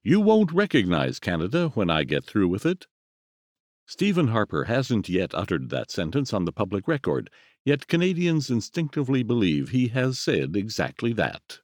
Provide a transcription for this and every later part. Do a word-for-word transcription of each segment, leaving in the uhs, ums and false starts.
You won't recognize Canada when I get through with it. Stephen Harper hasn't yet uttered that sentence on the public record, yet Canadians instinctively believe he has said exactly that.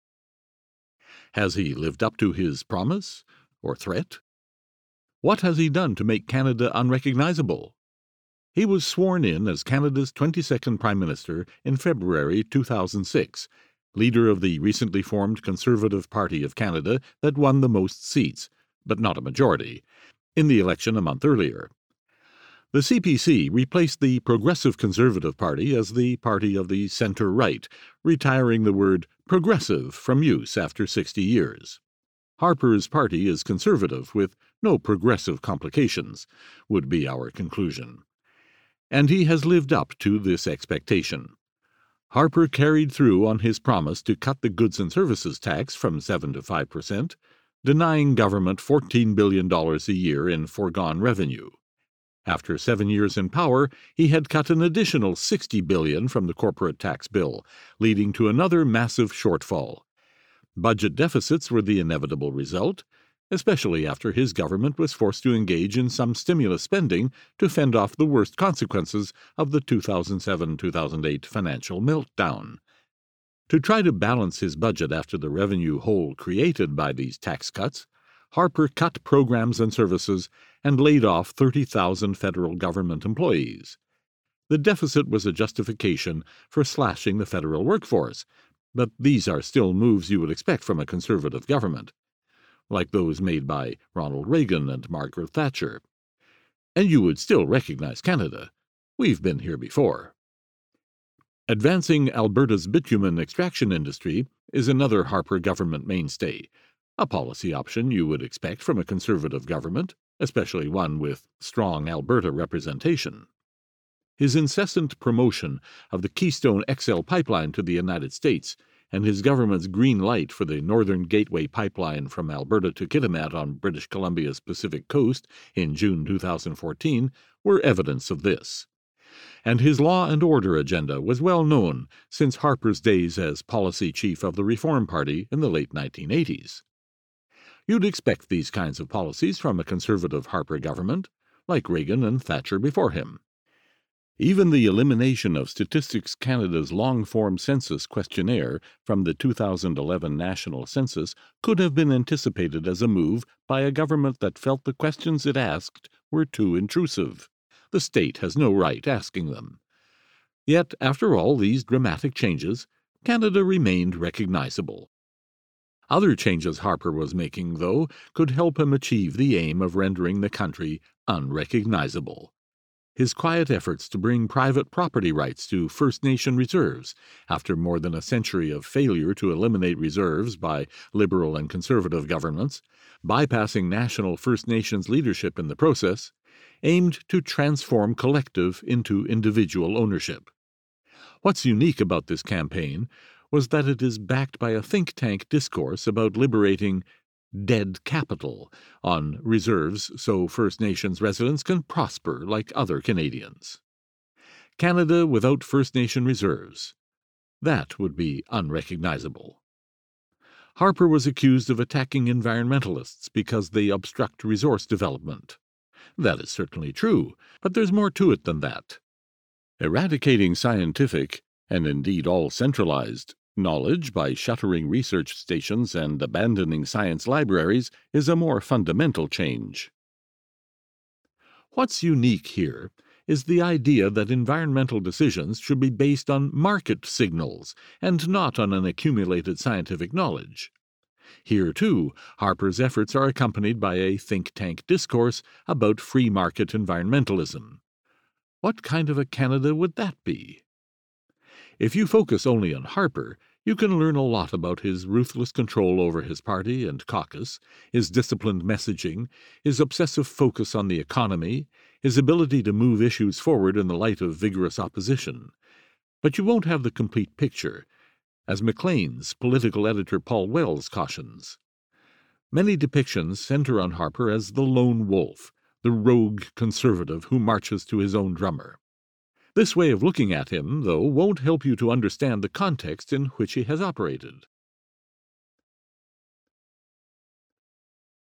Has he lived up to his promise or threat? What has he done to make Canada unrecognizable? He was sworn in as Canada's twenty-second Prime Minister in February two thousand six, leader of the recently formed Conservative Party of Canada that won the most seats, but not a majority, in the election a month earlier. The C P C replaced the Progressive Conservative Party as the party of the centre-right, retiring the word progressive from use after sixty years. Harper's party is conservative with no progressive complications, would be our conclusion. And he has lived up to this expectation. Harper carried through on his promise to cut the goods and services tax from seven to five percent, denying government fourteen billion dollars a year in foregone revenue. After seven years in power, he had cut an additional sixty billion dollars from the corporate tax bill, leading to another massive shortfall. Budget deficits were the inevitable result, especially after his government was forced to engage in some stimulus spending to fend off the worst consequences of the two thousand seven to two thousand eight financial meltdown. To try to balance his budget after the revenue hole created by these tax cuts, Harper cut programs and services and laid off thirty thousand federal government employees. The deficit was a justification for slashing the federal workforce, but these are still moves you would expect from a conservative government, like those made by Ronald Reagan and Margaret Thatcher. And you would still recognize Canada. We've been here before. Advancing Alberta's bitumen extraction industry is another Harper government mainstay, a policy option you would expect from a conservative government, especially one with strong Alberta representation. His incessant promotion of the Keystone X L pipeline to the United States and his government's green light for the Northern Gateway pipeline from Alberta to Kitimat on British Columbia's Pacific coast in June two thousand fourteen were evidence of this. And his law and order agenda was well known since Harper's days as policy chief of the Reform Party in the late nineteen eighties. You'd expect these kinds of policies from a conservative Harper government, like Reagan and Thatcher before him. Even the elimination of Statistics Canada's long-form census questionnaire from the two thousand eleven national census could have been anticipated as a move by a government that felt the questions it asked were too intrusive. The state has no right asking them. Yet, after all these dramatic changes, Canada remained recognizable. Other changes Harper was making, though, could help him achieve the aim of rendering the country unrecognizable. His quiet efforts to bring private property rights to First Nation reserves, after more than a century of failure to eliminate reserves by Liberal and Conservative governments, bypassing national First Nations leadership in the process, aimed to transform collective into individual ownership. What's unique about this campaign was that it is backed by a think tank discourse about liberating dead capital on reserves so First Nations residents can prosper like other Canadians. Canada without First Nation reserves. That would be unrecognizable. Harper was accused of attacking environmentalists because they obstruct resource development. That is certainly true, but there's more to it than that. Eradicating scientific, and indeed all centralized, knowledge by shuttering research stations and abandoning science libraries is a more fundamental change. What's unique here is the idea that environmental decisions should be based on market signals and not on an accumulated scientific knowledge. Here, too, Harper's efforts are accompanied by a think tank discourse about free market environmentalism. What kind of a Canada would that be? If you focus only on Harper, you can learn a lot about his ruthless control over his party and caucus, his disciplined messaging, his obsessive focus on the economy, his ability to move issues forward in the light of vigorous opposition. But you won't have the complete picture, as Maclean's political editor Paul Wells cautions. Many depictions center on Harper as the lone wolf, the rogue conservative who marches to his own drummer. This way of looking at him, though, won't help you to understand the context in which he has operated.